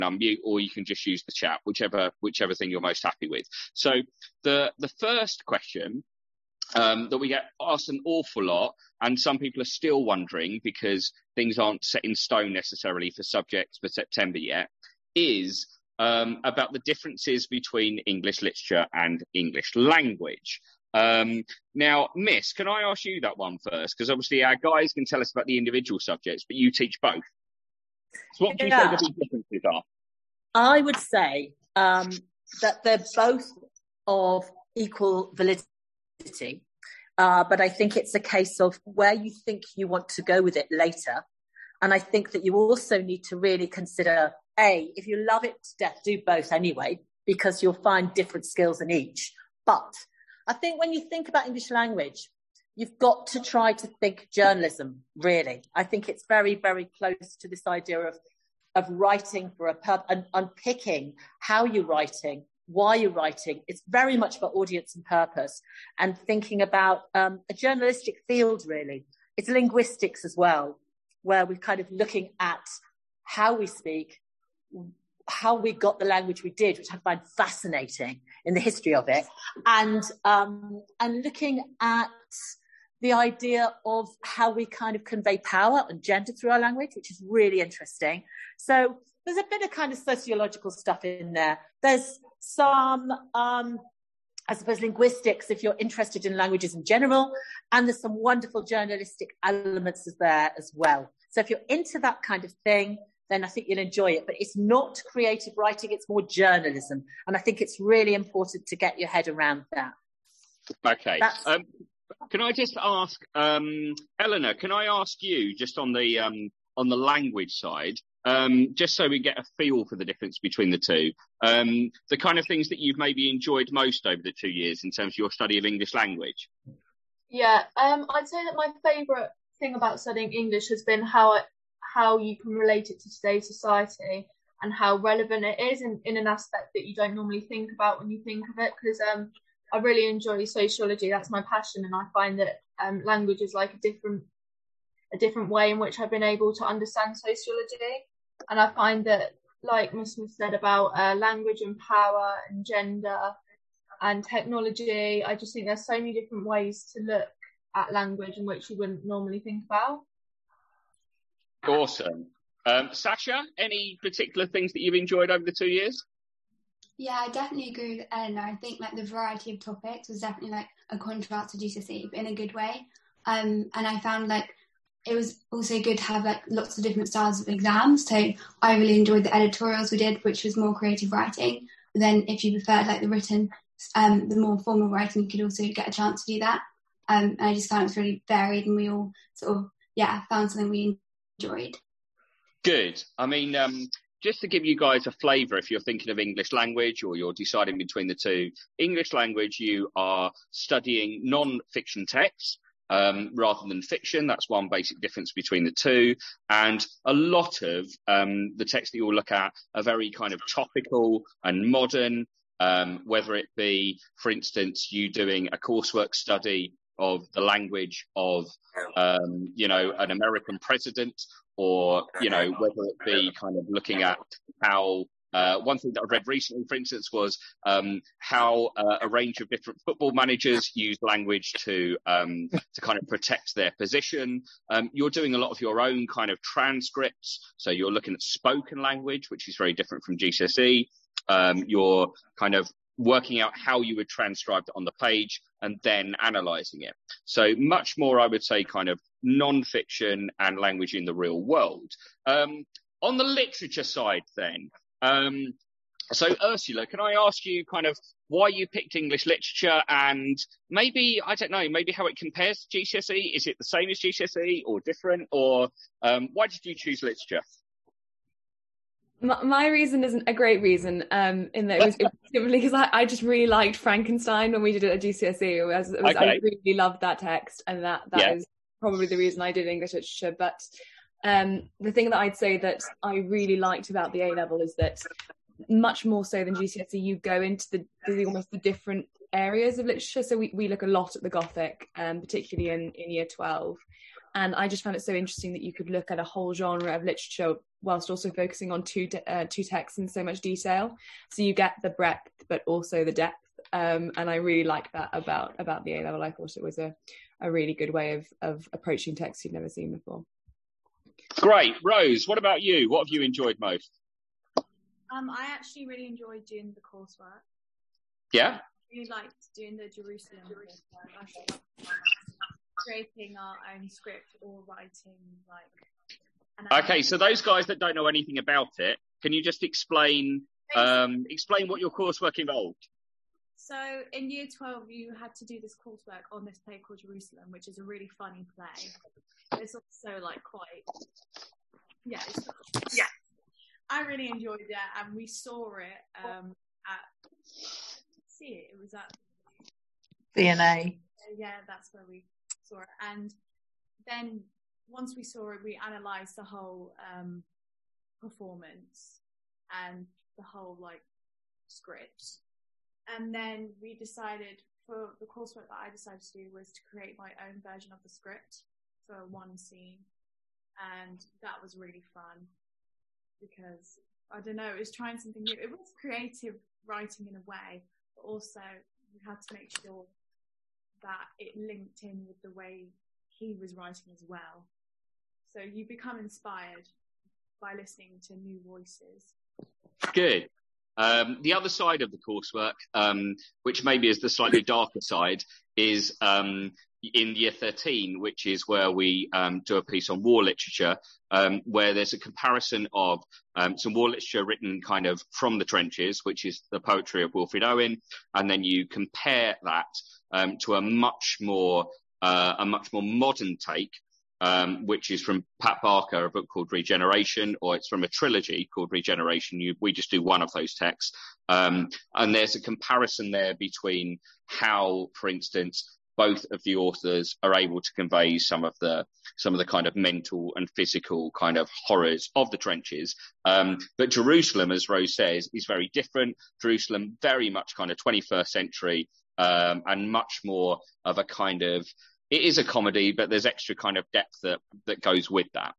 unmute, or you can just use the chat, whichever thing you're most happy with. So the first question that we get asked an awful lot, and some people are still wondering because things aren't set in stone necessarily for subjects for September yet, is about the differences between English literature and English language. Now, Miss, can I ask you that one first? Because obviously our guys can tell us about the individual subjects, but you teach both. So what do you say the big differences are? I would say that they're both of equal validity, but I think it's a case of where you think you want to go with it later. And I think that you also need to really consider, if you love it to death, do both anyway, because you'll find different skills in each. But I think when you think about English language, you've got to try to think journalism, really. I think it's very, very close to this idea of writing for a purpose and unpicking how you're writing, why you're writing. It's very much about audience and purpose, and thinking about a journalistic field, really. It's linguistics as well, where we're kind of looking at how we speak, how we got the language we did, which I find fascinating in the history of it, and looking at the idea of how we kind of convey power and gender through our language, which is really interesting. So there's a bit of kind of sociological stuff in there. There's some, I suppose, linguistics, if you're interested in languages in general, and there's some wonderful journalistic elements there as well. So if you're into that kind of thing, then I think you'll enjoy it. But it's not creative writing, it's more journalism. And I think it's really important to get your head around that. Okay. Can I just ask, Eleanor, can I ask you just on the language side, just so we get a feel for the difference between the two, the kind of things that you've maybe enjoyed most over the 2 years in terms of your study of English language? Yeah, I'd say that my favourite thing about studying English has been how you can relate it to today's society and how relevant it is in an aspect that you don't normally think about when you think of it, because I really enjoy sociology. That's my passion, and I find that language is like a different way in which I've been able to understand sociology. And I find that, like Miss Smith said about language and power and gender and technology, I just think there's so many different ways to look at language in which you wouldn't normally think about. Awesome. Sasha, any particular things that you've enjoyed over the 2 years? Yeah, I definitely agree with Eleanor. I think like the variety of topics was definitely like a contrast to GCSE, but in a good way. And I found like it was also good to have like lots of different styles of exams. So I really enjoyed the editorials we did, which was more creative writing. But then if you preferred like the written, the more formal writing, you could also get a chance to do that. And I just found it was really varied, and we all sort of, found something we enjoyed. Good. I mean, just to give you guys a flavour, if you're thinking of English language or you're deciding between the two, English language, you are studying non-fiction texts rather than fiction. That's one basic difference between the two. And a lot of the texts that you'll look at are very kind of topical and modern, whether it be, for instance, you doing a coursework study of the language of, an American president, or, whether it be kind of looking at how, one thing that I read recently, for instance, was how a range of different football managers use language to kind of protect their position. You're doing a lot of your own kind of transcripts. So you're looking at spoken language, which is very different from GCSE. You're kind of working out how you would transcribe it on the page and then analysing it. So much more, I would say, kind of non-fiction and language in the real world. On the literature side then, so Ursula, can I ask you kind of why you picked English literature, and maybe, I don't know, maybe how it compares to GCSE? Is it the same as GCSE or different, or why did you choose literature? My reason isn't a great reason, in that it was simply because I just really liked Frankenstein when we did it at GCSE. Okay. I really loved that text, and that is probably the reason I did English literature. But the thing that I'd say that I really liked about the A-level is that much more so than GCSE, you go into the almost the different areas of literature. So we look a lot at the Gothic, particularly in year 12. And I just found it so interesting that you could look at a whole genre of literature whilst also focusing on two texts in so much detail. So you get the breadth, but also the depth. And I really like that about the A-level. I thought it was a really good way of approaching texts you've never seen before. Great. Rose, what about you? What have you enjoyed most? I actually really enjoyed doing the coursework. Yeah? I really liked doing the Jerusalem coursework. Creating our own script or writing Okay, so those guys that don't know anything about it, can you just explain what your coursework involved? So in year 12, you had to do this coursework on this play called Jerusalem, which is a really funny play. It's also I really enjoyed it, and we saw it it was at V&A. Yeah, that's where we saw it. And then once we saw it, we analysed the whole performance and the whole script. And then we decided, for the coursework that I decided to do, was to create my own version of the script for one scene. And that was really fun because, I don't know, it was trying something new. It was creative writing in a way, but also we had to make sure that it linked in with the way he was writing as well. So you become inspired by listening to new voices. Good. The other side of the coursework, which maybe is the slightly darker side, is in year 13, which is where we do a piece on war literature, where there's a comparison of some war literature written kind of from the trenches, which is the poetry of Wilfred Owen, and then you compare that to a much more modern take, which is from Pat Barker, a book called Regeneration, or it's from a trilogy called Regeneration. We just do one of those texts. And there's a comparison there between how, for instance, both of the authors are able to convey some of the kind of mental and physical kind of horrors of the trenches. But Jerusalem, as Rose says, is very different. Jerusalem, very much kind of 21st century, and much more of a kind of, it is a comedy, but there's extra kind of depth that goes with that.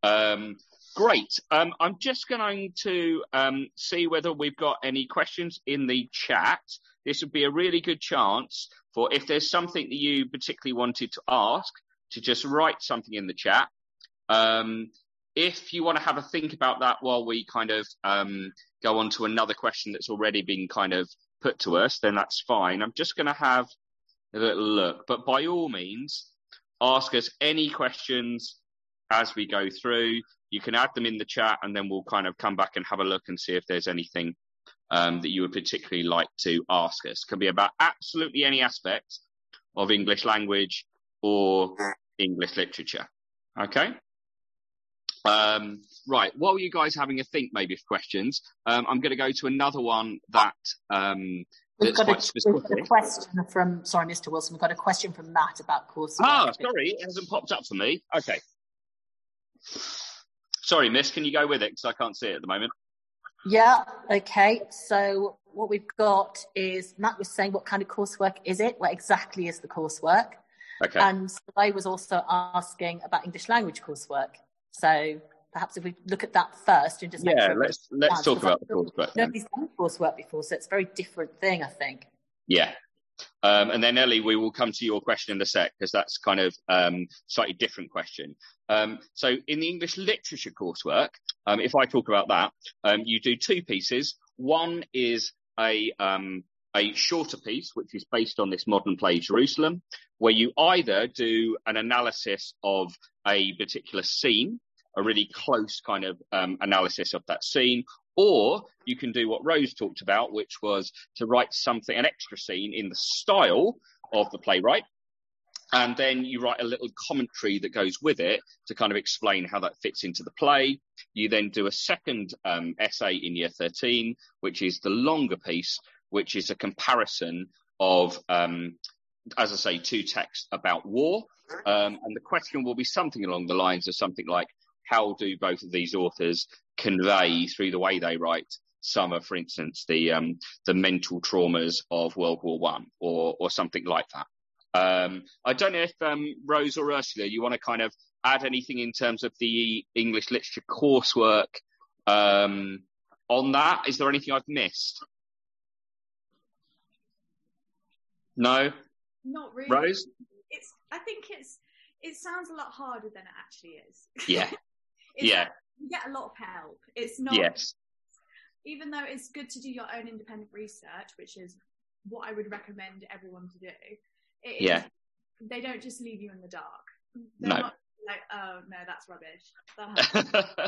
Great. I'm just going to see whether we've got any questions in the chat. This would be a really good chance for, if there's something that you particularly wanted to ask, to just write something in the chat. If you want to have a think about that while we kind of go on to another question that's already been kind of put to us, then that's fine. I'm just going to have a little look, but by all means, ask us any questions as we go through. You can add them in the chat, and then we'll kind of come back and have a look and see if there's anything that you would particularly like to ask us. It can be about absolutely any aspect of English language or English literature. Okay? Right, while you guys having a think maybe of questions, I'm going to go to another one that we've got a question from, sorry, Mr. Wilson, we've got a question from Matt about coursework. Sorry, it hasn't popped up for me. Okay. Sorry, Miss, can you go with it? Because I can't see it at the moment. Yeah, okay. So what we've got is, Matt was saying, what kind of coursework is it? What exactly is the coursework? Okay. And I was also asking about English language coursework. So perhaps if we look at that first and just make sure. Let's talk about the coursework. Nobody's done coursework before, so it's a very different thing, I think. Yeah. And then Ellie, we will come to your question in a sec, because that's kind of slightly different question. So in the English literature coursework, if I talk about that, you do two pieces. One is a shorter piece, which is based on this modern play Jerusalem, where you either do an analysis of a particular scene, a really close kind of analysis of that scene, or you can do what Rose talked about, which was to write something, an extra scene in the style of the playwright, and then you write a little commentary that goes with it to kind of explain how that fits into the play. You then do a second essay in year 13, which is the longer piece, which is a comparison of, as I say, two texts about war. And the question will be something along the lines of something like, how do both of these authors convey through the way they write some of, for instance, the mental traumas of World War I, or something like that. I don't know if Rose or Ursula, you want to kind of add anything in terms of the English literature coursework on that? Is there anything I've missed? No? Not really. Rose? I think it sounds a lot harder than it actually is. Yeah. Yeah. You get a lot of help. It's not. Yes. Even though it's good to do your own independent research, which is what I would recommend everyone to do. They don't just leave you in the dark. They're not like, oh no, that's rubbish.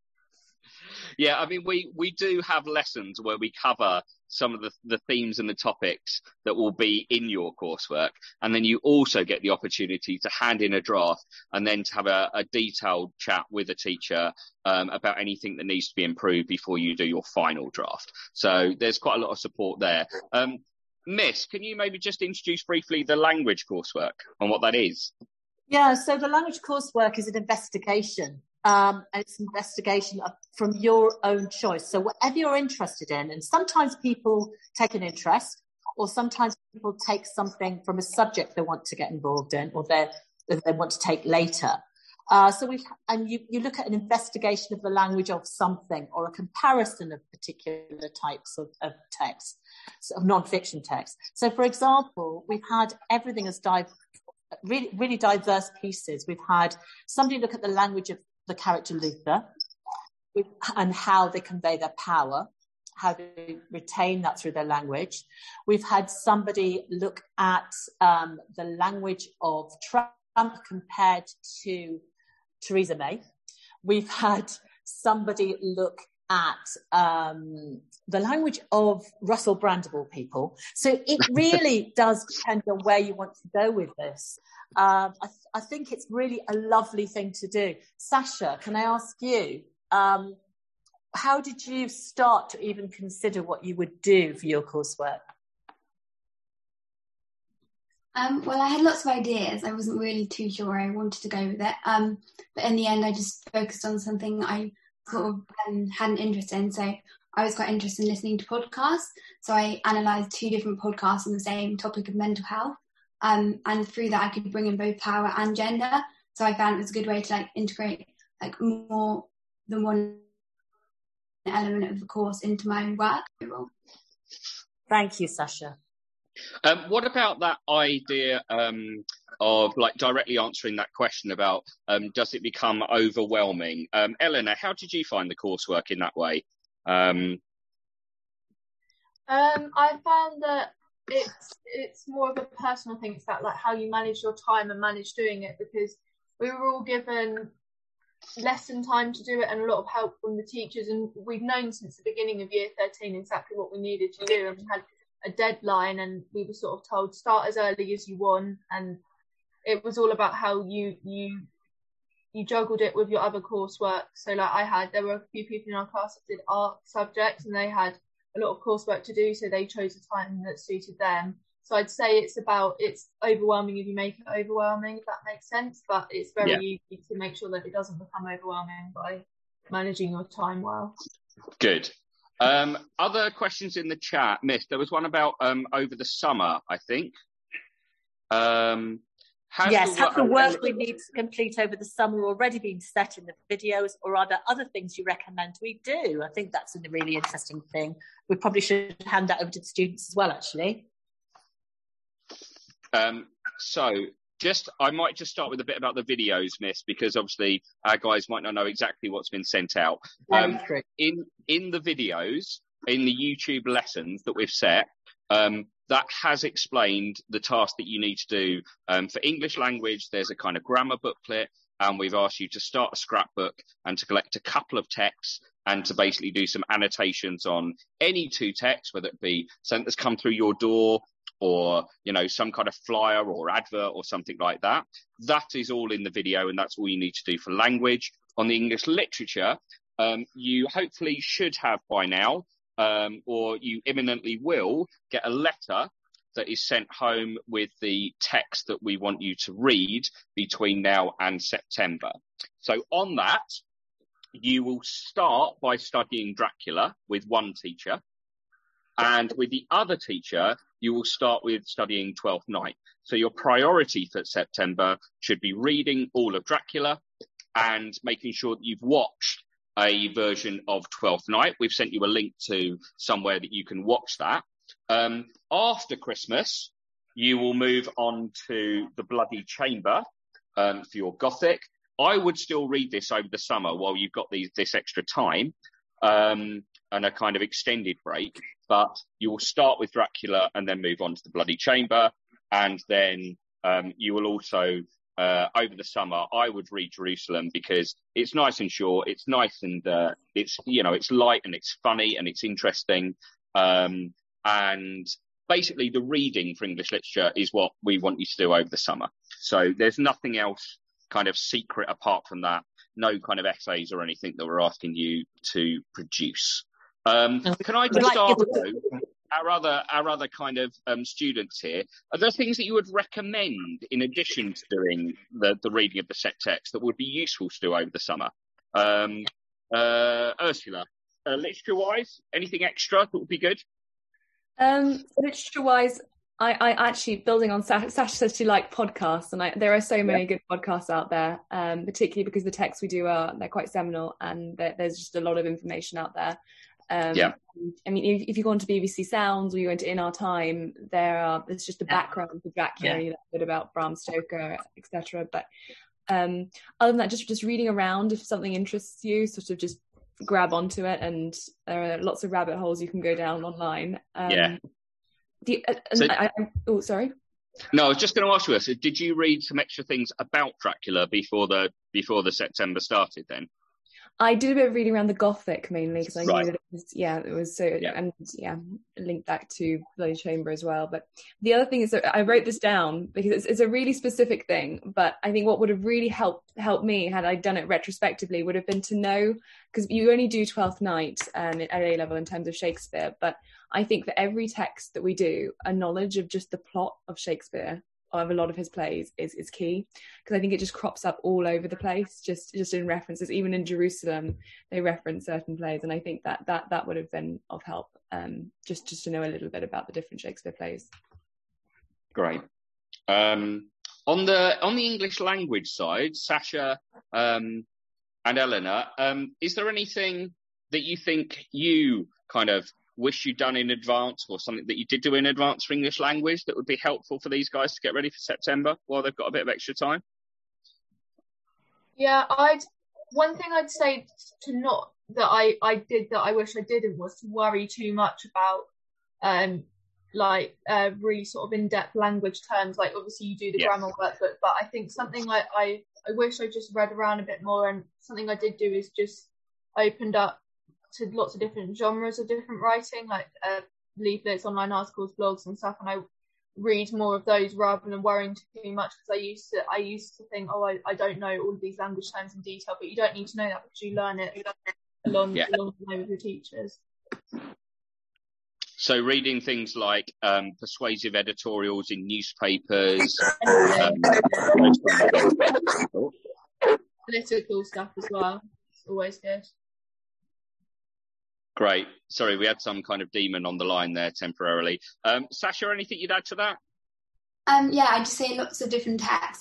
Yeah, I mean, we do have lessons where we cover some of the themes and the topics that will be in your coursework. And then you also get the opportunity to hand in a draft and then to have a detailed chat with a teacher about anything that needs to be improved before you do your final draft. So there's quite a lot of support there. Miss, can you maybe just introduce briefly the language coursework and what that is? Yeah, so the language coursework is an investigation. And it's an investigation from your own choice. So whatever you're interested in, and sometimes people take an interest, or sometimes people take something from a subject they want to get involved in, or they want to take later. So you look at an investigation of the language of something, or a comparison of particular types of texts, of non-fiction texts. So, for example, we've had everything as really, really diverse pieces. We've had somebody look at the language of the character Luther and how they convey their power, how they retain that through their language. We've had somebody look at the language of Trump compared to Theresa May. We've had somebody look at the language of Russell Brand of all people. So it really does depend on where you want to go with this. I think it's really a lovely thing to do. Sasha, can I ask you, how did you start to even consider what you would do for your coursework? Well, I had lots of ideas. I wasn't really too sure where I wanted to go with it. But in the end, I just focused on something I sort of had an interest in. So I was quite interested in listening to podcasts. So I analysed 2 different podcasts on the same topic of mental health. And through that, I could bring in both power and gender. So I found it was a good way to integrate more than one element of the course into my own work. Thank you, Sasha. What about that idea of directly answering that question about does it become overwhelming? Eleanor, how did you find the coursework in that way? I found that it's more of a personal thing. It's about how you manage your time and manage doing it, because we were all given lesson time to do it and a lot of help from the teachers, and we've known since the beginning of year 13 exactly what we needed to do, and we had a deadline, and we were sort of told start as early as you want, and it was all about how you juggled it with your other coursework. So there were a few people in our class that did art subjects, and they had a lot of coursework to do, so they chose a time that suited them. So I'd say it's overwhelming if you make it overwhelming, if that makes sense, but it's very easy to make sure that it doesn't become overwhelming by managing your time well. Good. Other questions in the chat, Miss? There was one about over the summer, I think. Have the work we need to complete over the summer already been set in the videos, or are there other things you recommend we do? I think that's a really interesting thing. We probably should hand that over to the students as well, actually. I might just start with a bit about the videos, Miss, because obviously our guys might not know exactly what's been sent out. In the videos, in the YouTube lessons that we've set, that has explained the task that you need to do. For English language, there's a kind of grammar booklet, and we've asked you to start a scrapbook and to collect a couple of texts and to basically do some annotations on any 2 texts, whether it be something that's come through your door or, some kind of flyer or advert or something like that. That is all in the video, and that's all you need to do for language. On the English literature, you hopefully should have by now, or you imminently will get a letter that is sent home with the text that we want you to read between now and September. So on that, you will start by studying Dracula with one teacher, and with the other teacher, you will start with studying Twelfth Night. So your priority for September should be reading all of Dracula and making sure that you've watched a version of Twelfth Night. We've sent you a link to somewhere that you can watch that. After Christmas, you will move on to The Bloody Chamber for your Gothic. I would still read this over the summer while you've got this extra time and a kind of extended break. But you will start with Dracula and then move on to The Bloody Chamber. And then you will also, over the summer, I would read Jerusalem because it's nice and short. It's nice and it's light and it's funny and it's interesting. And basically the reading for English literature is what we want you to do over the summer. So there's nothing else kind of secret apart from that. No kind of essays or anything that we're asking you to produce. Can I just ask though, our other kind of students here, are there things that you would recommend in addition to doing the reading of the set text that would be useful to do over the summer? Ursula, literature-wise, anything extra that would be good? Literature-wise, I actually, building on Sasha says she liked podcasts, and there are so many good podcasts out there, particularly because the texts we do they're quite seminal, and there's just a lot of information out there. I mean, if you go onto BBC Sounds or you go into In Our Time, there's just a background for Dracula, a bit about Bram Stoker, etc. But other than that, just reading around, if something interests you, sort of just grab onto it, and there are lots of rabbit holes you can go down online. Sorry. No, I was just going to ask you, so did you read some extra things about Dracula before the September started then? I did a bit of reading around the Gothic mainly because I knew that it was so, and linked back to Bloody Chamber as well. But the other thing is that I wrote this down because it's a really specific thing, but I think what would have really helped me had I done it retrospectively would have been to know, because you only do Twelfth Night at A level in terms of Shakespeare, but I think for every text that we do, a knowledge of just the plot of Shakespeare, of a lot of his plays, is key, because I think it just crops up all over the place, just in references. Even in Jerusalem, they reference certain plays, and I think that would have been of help, just to know a little bit about the different Shakespeare plays. Great. On the English language side, Sasha and Eleanor, is there anything that you think you kind of wish you'd done in advance, or something that you did do in advance for English language that would be helpful for these guys to get ready for September while they've got a bit of extra time? Yeah, one thing I'd say that I did that I wish I didn't was to worry too much about really sort of in-depth language terms. Like obviously you do the grammar work, but I think something like I wish I just read around a bit more, and something I did do is just opened up to lots of different genres of different writing, like leaflets, online articles, blogs and stuff, and I read more of those rather than worrying too much, because I used to think, I don't know all of these language terms in detail, but you don't need to know that because you learn it along the way with your teachers. So reading things like persuasive editorials in newspapers, political stuff as well. It's always good. Great. Sorry, we had some kind of demon on the line there temporarily. Sasha, anything you'd add to that? I'd just say lots of different texts.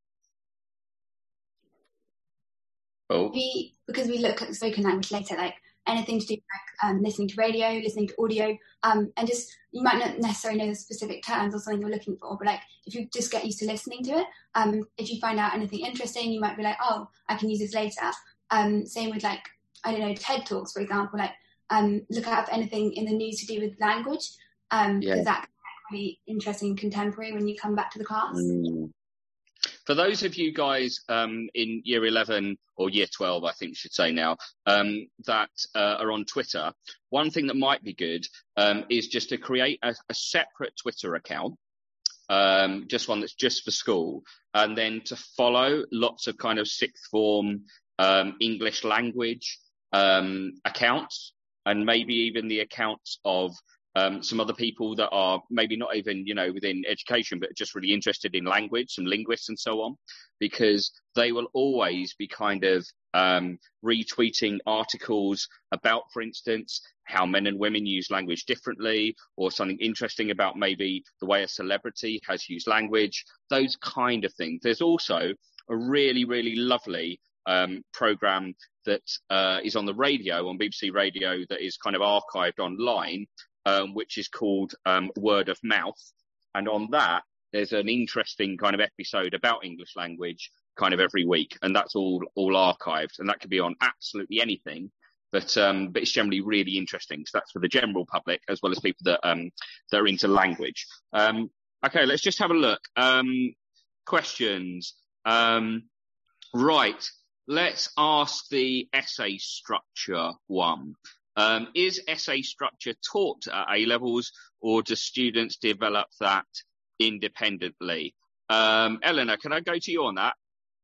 Because we look at spoken language later, like anything to do like listening to radio, listening to audio, and just you might not necessarily know the specific terms or something you're looking for, but like if you just get used to listening to it, if you find out anything interesting, you might be like, oh, I can use this later. Same with like, I don't know, TED Talks, for example, like look out for anything in the news to do with language, because that can be really interesting and contemporary when you come back to the class. For those of you guys in year 11 or year 12, I think you should say now, that are on Twitter, one thing that might be good is just to create a separate Twitter account, just one that's just for school, and then to follow lots of kind of sixth form English language accounts, and maybe even the accounts of some other people that are maybe not even, within education, but just really interested in language, some linguists and so on, because they will always be kind of retweeting articles about, for instance, how men and women use language differently, or something interesting about maybe the way a celebrity has used language, those kind of things. There's also a really, really lovely programme that is on the radio, on BBC Radio, that is kind of archived online, which is called Word of Mouth. And on that, there's an interesting kind of episode about English language kind of every week. And that's all archived. And that could be on absolutely anything. But it's generally really interesting. So that's for the general public as well as people that are into language. Okay, let's just have a look. Questions. Right. Let's ask the essay structure one. Is essay structure taught at A levels, or do students develop that independently? Eleanor, can I go to you on that?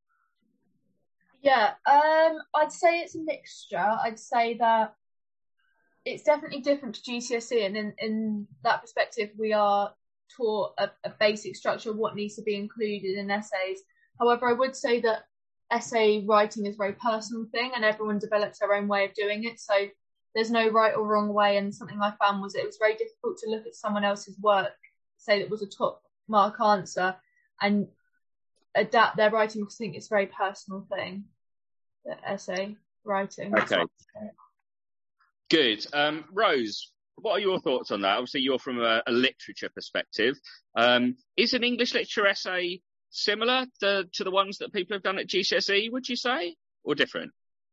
Yeah, I'd say it's a mixture. I'd say that it's definitely different to GCSE, and in that perspective, we are taught a basic structure of what needs to be included in essays. However, I would say that essay writing is a very personal thing, and everyone develops their own way of doing it. So there's no right or wrong way. And something I found was it was very difficult to look at someone else's work, say that was a top mark answer, and adapt their writing, because I think it's a very personal thing, the essay writing. Okay. Good. Rose, what are your thoughts on that? Obviously, you're from a literature perspective. Is an English literature essay similar to the ones that people have done at GCSE, would you say, or different?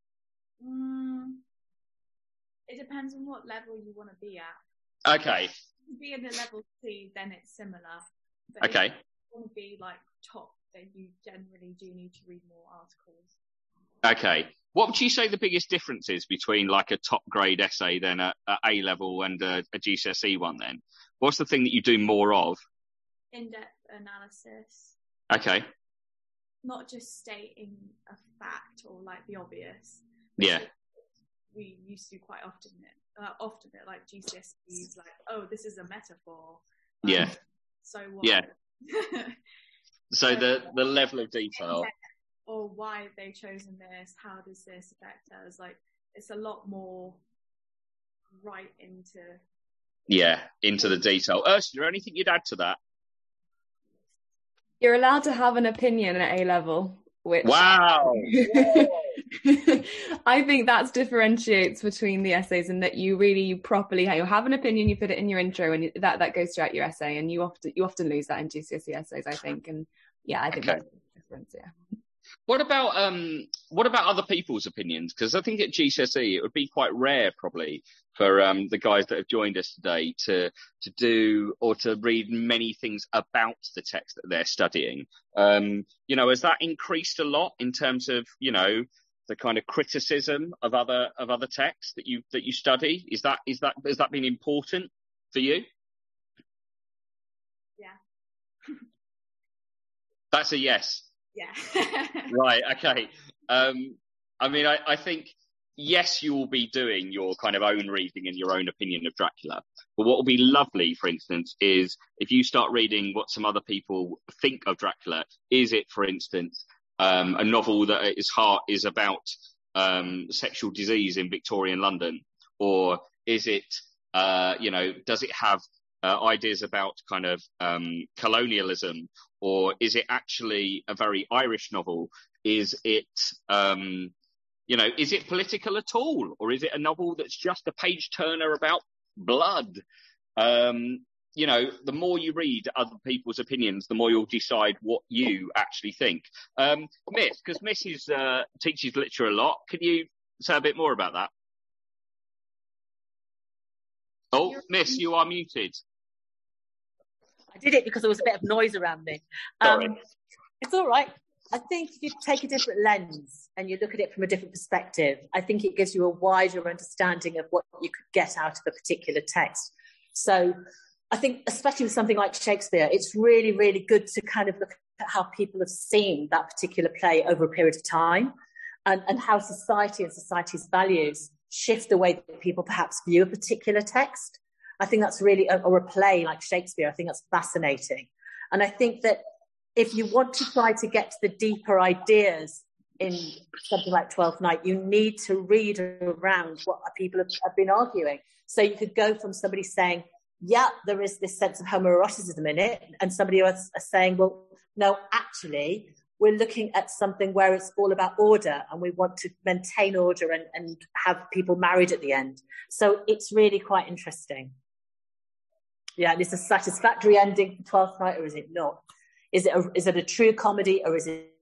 It depends on what level you want to be at. Okay. If you be in the level C, then it's similar. But okay. If you want to be like top, then you generally do need to read more articles. Okay. What would you say the biggest difference is between like a top grade essay then at A level and a GCSE one then? What's the thing that you do more of? In-depth analysis. Okay. Not just stating a fact or like the obvious. Yeah. We used to do quite often it like GCSEs, like, oh, this is a metaphor. Yeah. So what? Yeah. So the level of detail. Or why have they chosen this? How does this affect us? Like, it's a lot more right into... Yeah, into the detail. Ursula, anything you'd add to that? You're allowed to have an opinion at A level, which... Wow! I think that differentiates between the essays, and that you properly you have an opinion, you put it in your intro, and that goes throughout your essay, and you often lose that in GCSE essays, I think. And yeah, I think that's the difference, yeah. What about other people's opinions? Because I think at GCSE it would be quite rare probably for the guys that have joined us today to do or to read many things about the text that they're studying. Has that increased a lot in terms of, the kind of criticism of other texts that you study? Has that been important for you? Yeah. That's a yes. Yeah. Right. Okay. I think, yes, you will be doing your kind of own reading and your own opinion of Dracula. But what will be lovely, for instance, is if you start reading what some other people think of Dracula. Is it, for instance, a novel that at its heart is about sexual disease in Victorian London? Or is it, does it have ideas about kind of colonialism? Or is it actually a very Irish novel? Is it, is it political at all? Or is it a novel that's just a page turner about blood? The more you read other people's opinions, the more you'll decide what you actually think. Miss, because Miss teaches literature a lot. Can you say a bit more about that? Oh, Miss, you are muted. I did it because there was a bit of noise around me. Sorry. It's all right. I think if you take a different lens and you look at it from a different perspective, I think it gives you a wider understanding of what you could get out of a particular text. So I think, especially with something like Shakespeare, it's really, really good to kind of look at how people have seen that particular play over a period of time, and how society and society's values shift the way that people perhaps view a particular text. I think that's really, or a play like Shakespeare, I think that's fascinating. And I think that if you want to try to get to the deeper ideas in something like Twelfth Night, you need to read around what people have been arguing. So you could go from somebody saying, yeah, there is this sense of homoeroticism in it, and somebody else saying, well, no, actually, we're looking at something where it's all about order, and we want to maintain order and have people married at the end. So it's really quite interesting. Yeah, and it's a satisfactory ending for Twelfth Night, or is it not? Is it a true comedy, or is it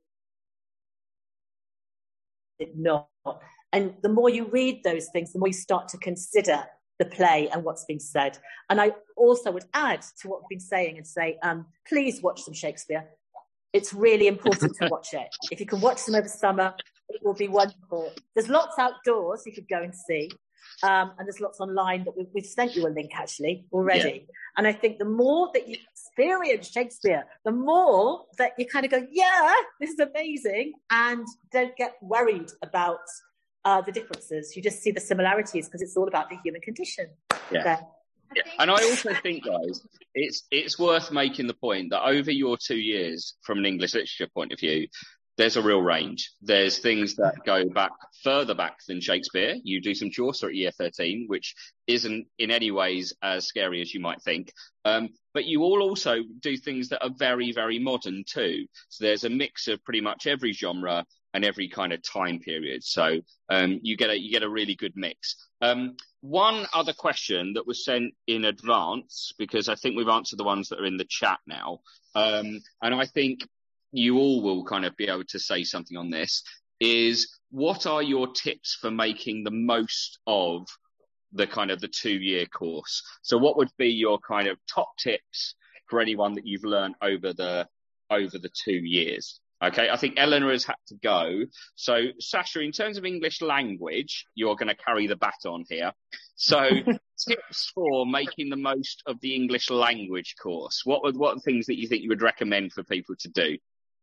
not? And the more you read those things, the more you start to consider the play and what's been said. And I also would add to what we've been saying and say, please watch some Shakespeare. It's really important to watch it. If you can watch them over summer, it will be wonderful. There's lots outdoors you could go and see. And there's lots online that we've sent you a link actually already. Yeah. And I think the more that you experience Shakespeare, the more that you kind of go, yeah, this is amazing. And don't get worried about the differences. You just see the similarities because it's all about the human condition. Yeah. Yeah. And I also think, guys, it's worth making the point that over your 2 years, from an English literature point of view, there's a real range. There's things that go back further back than Shakespeare. You do some Chaucer at year 13, which isn't in any ways as scary as you might think. But you all also do things that are very, very modern too. So there's a mix of pretty much every genre and every kind of time period. So you get a really good mix. One other question that was sent in advance, because I think we've answered the ones that are in the chat now. And I think you all will kind of be able to say something on this, is what are your tips for making the most of the kind of the 2-year course? So what would be your kind of top tips for anyone that you've learned over the 2 years? Okay, I think Eleanor has had to go. So, Sasha, in terms of English language, you're going to carry the baton here. So, tips for making the most of the English language course. What are things that you think you would recommend for people to do?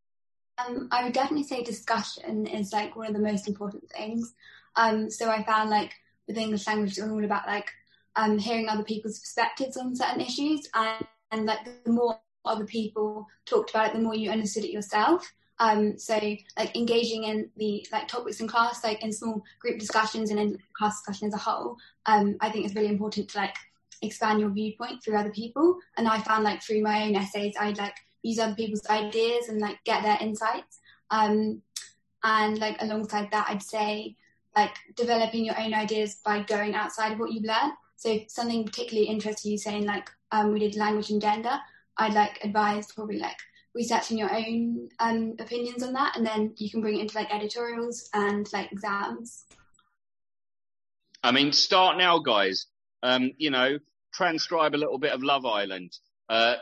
I would definitely say discussion is like one of the most important things. So I found like with English language, it's all about like hearing other people's perspectives on certain issues, and like the more other people talked about it, the more you understood it yourself. So like engaging in the like topics in class, like in small group discussions and in class discussion as a whole, I think it's really important to like expand your viewpoint through other people. And I found like through my own essays, I'd like use other people's ideas and like get their insights. And like alongside that, I'd say like developing your own ideas by going outside of what you've learned. So if something particularly interests you, saying like we did language and gender, I'd like advise probably like researching your own opinions on that, and then you can bring it into like editorials and like exams. I mean, start now, guys. Transcribe a little bit of Love Island. How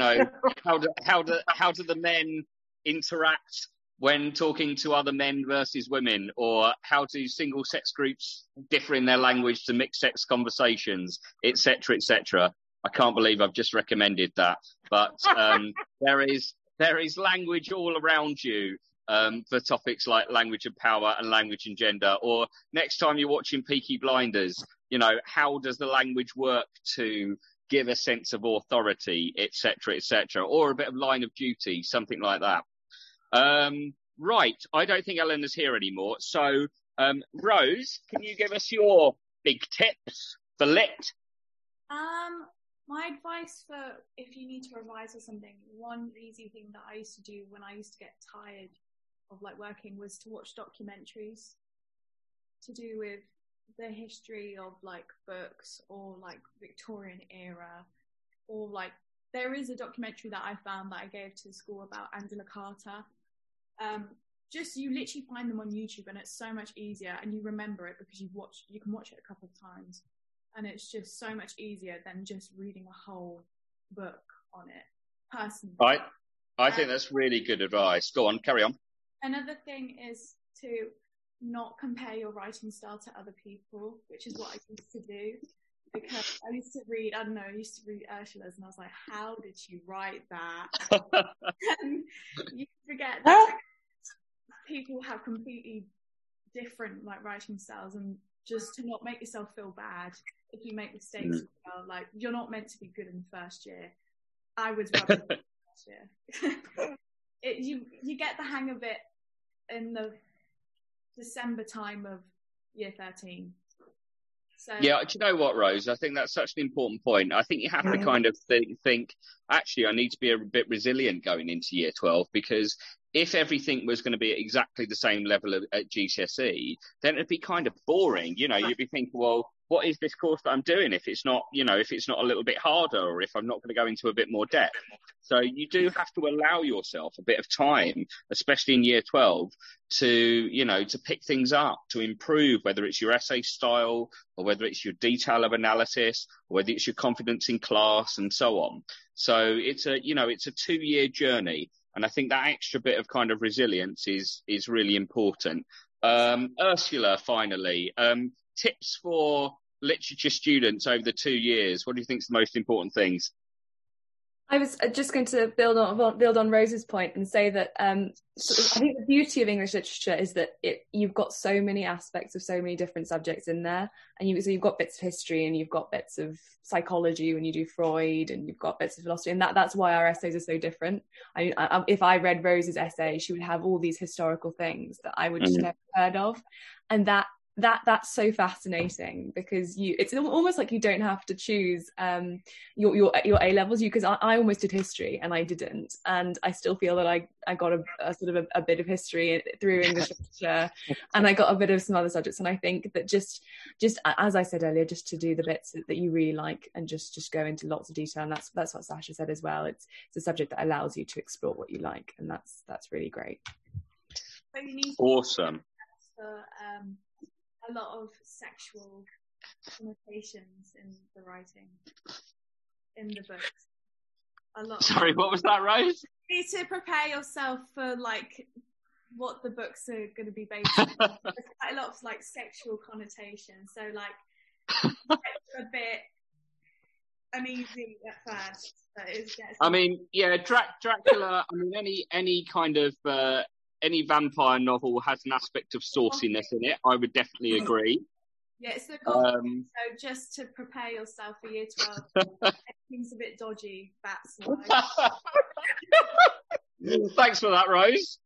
do the men interact when talking to other men versus women, or how do single sex groups differ in their language to mixed sex conversations, etc., etc. I can't believe I've just recommended that, but there is language all around you for topics like language and power and language and gender. Or next time you're watching Peaky Blinders, how does the language work to give a sense of authority, etc., etc., or a bit of Line of Duty, something like that. Right, I don't think Eleanor's here anymore. So, Rose, can you give us your big tips for lit? My advice for if you need to revise or something, one easy thing that I used to do when I used to get tired of like working was to watch documentaries to do with the history of like books or like Victorian era, or like there is a documentary that I found that I gave to school about Angela Carter. Just you literally find them on YouTube and it's so much easier, and you remember it because you can watch it a couple of times, and it's just so much easier than just reading a whole book on it personally. Right. I think that's really good advice. Go on, carry on. Another thing is to not compare your writing style to other people, which is what I used to do, because I used to read Ursula's and I was like, how did she write that? You forget that people have completely different like writing styles, and just to not make yourself feel bad if you make mistakes. Like you're not meant to be good in the first year. I was rubbish in the first year. You get the hang of it in the December time of year 13. So yeah, do you know what, Rose? I think that's such an important point. I think you have to kind of think, actually, I need to be a bit resilient going into year 12, because if everything was going to be at exactly the same level at GCSE, then it'd be kind of boring. You know, you'd be thinking, well, what is this course that I'm doing if it's not, you know, if it's not a little bit harder, or if I'm not going to go into a bit more depth? So you do have to allow yourself a bit of time, especially in year 12, to, you know, to pick things up, to improve, whether it's your essay style or whether it's your detail of analysis, or whether it's your confidence in class and so on. So it's a, you know, it's a 2-year journey. And I think that extra bit of kind of resilience is really important. Ursula, finally, tips for literature students over the 2 years. What do you think is the most important things? I was just going to build on Rose's point and say that I think the beauty of English literature is that you've got so many aspects of so many different subjects in there, and so you've got bits of history, and you've got bits of psychology when you do Freud, and you've got bits of philosophy, and that's why our essays are so different. If I read Rose's essay, she would have all these historical things that I would just never heard of, and that's so fascinating, because it's almost like you don't have to choose your A levels, because I almost did history and I didn't, and I still feel that I got a sort of a bit of history through English literature, and I got a bit of some other subjects, and I think that just as I said earlier, just to do the bits that you really like and just go into lots of detail, and that's what Sasha said as well. It's a subject that allows you to explore what you like, and that's really great. So you need awesome. A lot of sexual connotations in the writing, in the books. A lot. Sorry, what was that, Rose? You need to prepare yourself for like what the books are going to be based on. There's quite a lot of like sexual connotations, so like a bit uneasy at first. I mean, yeah, Dracula. I mean, any kind of. Any vampire novel has an aspect of sauciness in it. I would definitely agree. Yeah, so just to prepare yourself for year 12, everything's a bit dodgy. That's why. Thanks for that, Rose.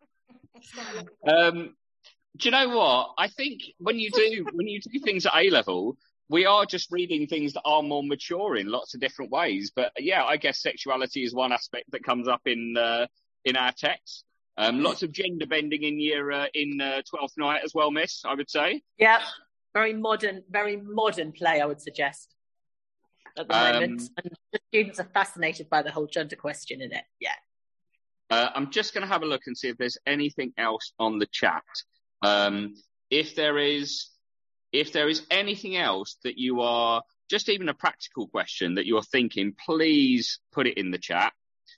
Do you know what? I think when you do things at A level, we are just reading things that are more mature in lots of different ways. But yeah, I guess sexuality is one aspect that comes up in our text. Lots of gender bending in in 12th Night as well, Miss, I would say. Yeah, very modern play, I would suggest, at the moment. And the students are fascinated by the whole gender question in it, yeah. I'm just going to have a look and see if there's anything else on the chat. If there is anything else that you are, just even a practical question that you're thinking, please put it in the chat.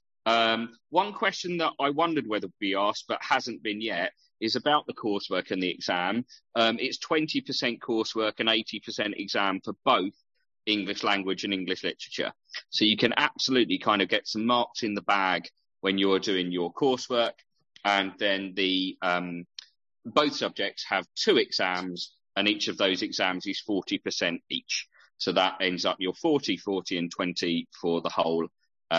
One question that I wondered whether would be asked but hasn't been yet is about the coursework and the exam. It's 20% coursework and 80% exam for both English language and English literature. So you can absolutely kind of get some marks in the bag when you're doing your coursework, and then both subjects have 2 exams, and each of those exams is 40% each. So that ends up your 40, and 20 for the whole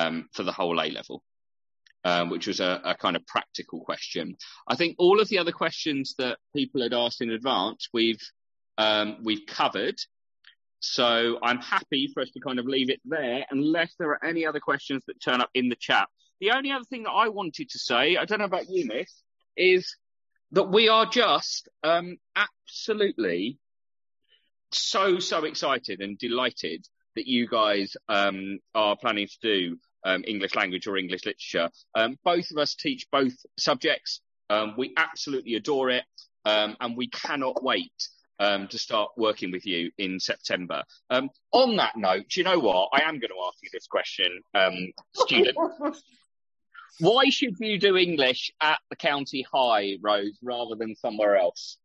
A level, which was a kind of practical question. I think all of the other questions that people had asked in advance, we've covered. So I'm happy for us to kind of leave it there, unless there are any other questions that turn up in the chat. The only other thing that I wanted to say, I don't know about you, Miss, is that we are just absolutely so excited and delighted that you guys are planning to do English language or English literature. Both of us teach both subjects. We absolutely adore it, and we cannot wait to start working with you in September. On that note, do you know what? I am going to ask you this question, student. Why should you do English at the county high, Rose, rather than somewhere else?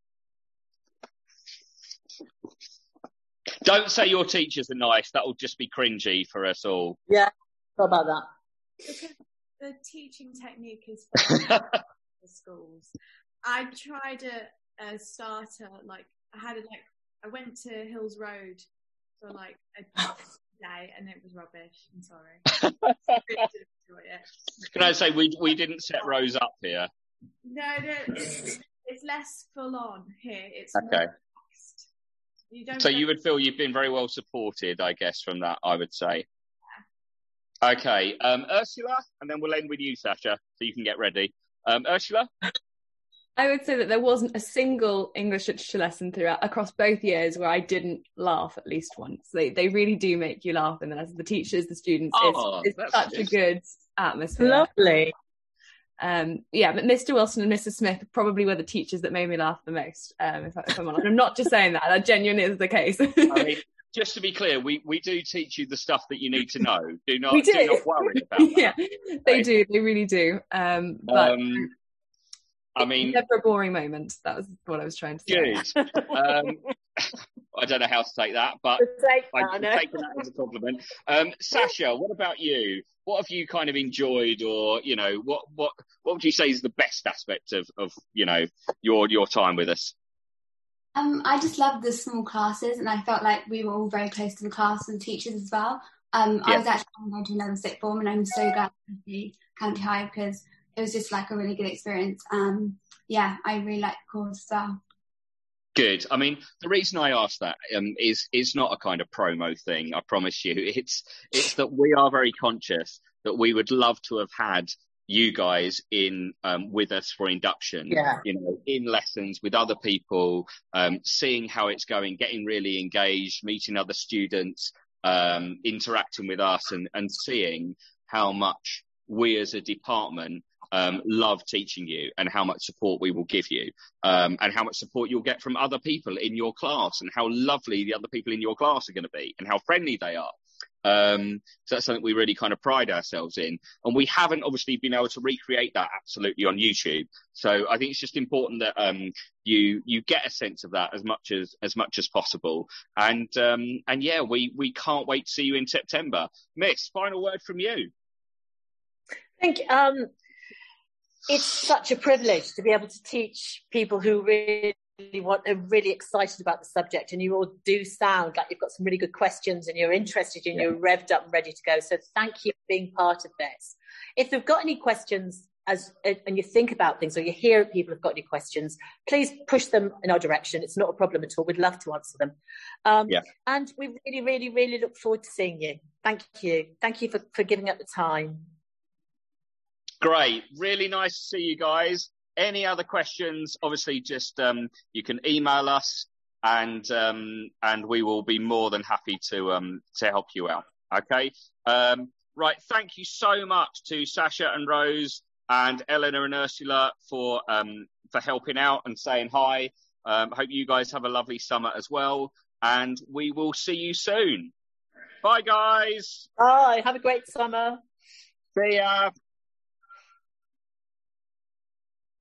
Don't say your teachers are nice. That'll just be cringy for us all. Yeah, how about that? Because the teaching technique is for the schools. I tried a starter, I went to Hills Road for like a day, and it was rubbish. I'm sorry. I really didn't enjoy it. Can I say we didn't set Rose up here? No, it's less full on here. It's okay. So you would feel you've been very well supported, I guess, from that, I would say. Yeah. Okay, Ursula, and then we'll end with you, Sasha, so you can get ready. Ursula? I would say that there wasn't a single English literature lesson throughout across both years where I didn't laugh at least once. They really do make you laugh, and the teachers, the students, it's such a good atmosphere. Lovely. But Mr. Wilson and Mrs. Smith probably were the teachers that made me laugh the most. If I'm honest, I'm not just saying that. That genuinely is the case. I mean, just to be clear, we do teach you the stuff that you need to know. Do not worry about that. Yeah, they do. They really do. But I mean, never a boring moment. That was what I was trying to say. Good. I don't know how to take that, but I'm taking that as a compliment. Sasha, what about you? What have you kind of enjoyed, or what would you say is the best aspect of your time with us? I just loved the small classes, and I felt like we were all very close to the class and teachers as well. I was actually going to another sixth form, and I'm so glad to be County High because it was just like a really good experience. I really liked the course as well. Good. I mean, the reason I asked that is not a kind of promo thing. I promise you, it's that we are very conscious that we would love to have had you guys in with us for induction. Yeah. In lessons with other people, seeing how it's going, getting really engaged, meeting other students, interacting with us, and seeing how much we as a department love teaching you, and how much support we will give you, and how much support you'll get from other people in your class, and how lovely the other people in your class are going to be, and how friendly they are. So that's something we really kind of pride ourselves in, and we haven't obviously been able to recreate that absolutely on YouTube. So I think it's just important that you get a sense of that as much as possible. And we can't wait to see you in September. Miss, final word from you. I think it's such a privilege to be able to teach people who are really excited about the subject, and you all do sound like you've got some really good questions and you're interested and you're revved up and ready to go. So thank you for being part of this. If you've got any questions and you think about things, or you hear people have got any questions, please push them in our direction. It's not a problem at all. We'd love to answer them. And we really, really, really look forward to seeing you. Thank you. Thank you for giving up the time. Great. Really nice to see you guys. Any other questions, obviously just you can email us, and we will be more than happy to help you out. Okay. Right. Thank you so much to Sasha and Rose and Eleanor and Ursula for helping out and saying hi. Hope you guys have a lovely summer as well, and we will see you soon. Bye, guys. Bye. Have a great summer. See ya.